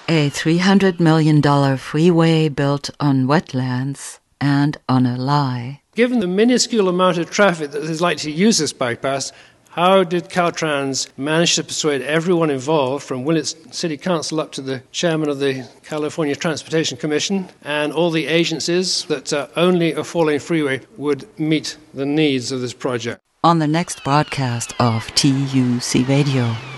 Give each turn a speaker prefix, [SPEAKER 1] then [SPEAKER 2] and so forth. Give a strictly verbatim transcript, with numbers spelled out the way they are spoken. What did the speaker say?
[SPEAKER 1] A three hundred million dollars freeway built on wetlands and on a lie.
[SPEAKER 2] Given the minuscule amount of traffic that is likely to use this bypass, how did Caltrans manage to persuade everyone involved, from Willits City Council up to the chairman of the California Transportation Commission and all the agencies, that uh, only a four-lane freeway would meet the needs of this project?
[SPEAKER 1] On the next broadcast of T U C Radio.